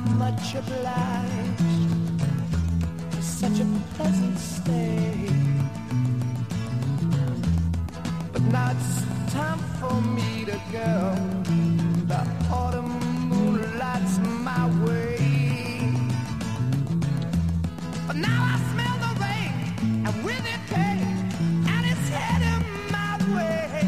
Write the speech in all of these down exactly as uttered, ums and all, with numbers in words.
much obliged for such a pleasant stay. But now it's time for me to go. The autumn moonlight's my way. But now I smell the rain, and with it pain, and it's heading my way.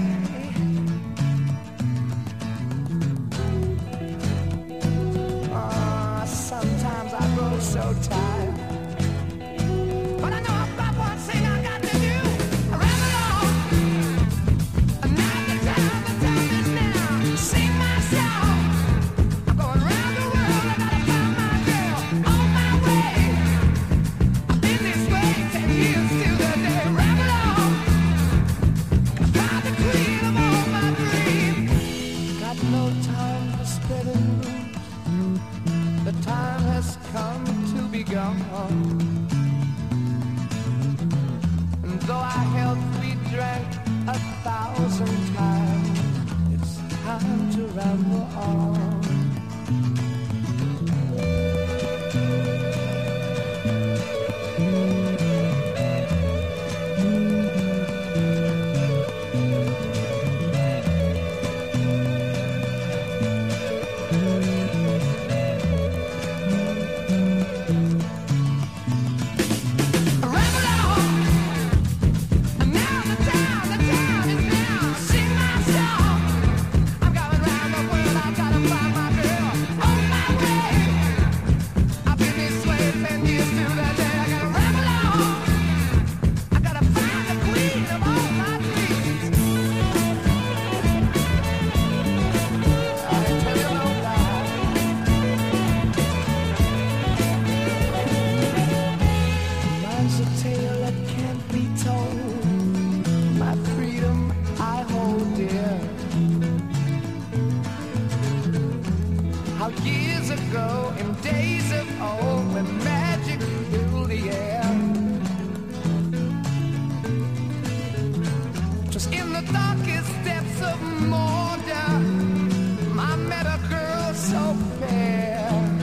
Ah, sometimes I grow so tired, but I know I've got one thing I got to do. I run along, and now the time, the time is now. Sing my song. I'm going round the world, I gotta find my girl on my way. I've been this way ten years till the day. Run along, I found the queen of all my dreams. Got no time for spreading news. The time has come to be gone. And though our health we drank a thousand times, it's time to ramble on. Ramble on, and now the time, the time is now. Sing my song. I'm going round the world, I gotta find my girl on my way. I've been this way ten years to the day. I gotta ramble on. I gotta find the queen of all my dreams. I ain't tell you no lie. Mine's a tale that can't be told. My freedom I hold dear. How years ago, in days of old, when magic filled the air, 'twas in the darkest depths of Mordor I met a girl so fair.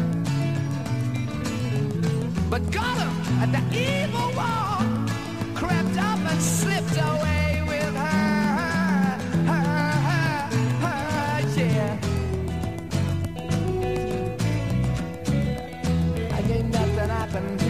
But Gollum, at the evil wall, crept up and slipped away with her, her, her, her, yeah. And ain't nothing I can